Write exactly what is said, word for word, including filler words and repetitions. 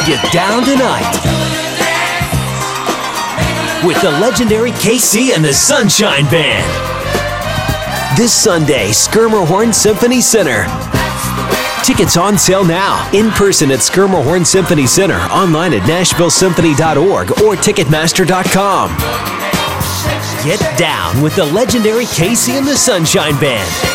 Get down tonight with the legendary K C and the Sunshine Band. This Sunday, Schermerhorn Symphony Center. Tickets on sale now. In person at Schermerhorn Symphony Center, online at nashville symphony dot org or ticketmaster dot com. Get down with the legendary K C and the Sunshine Band.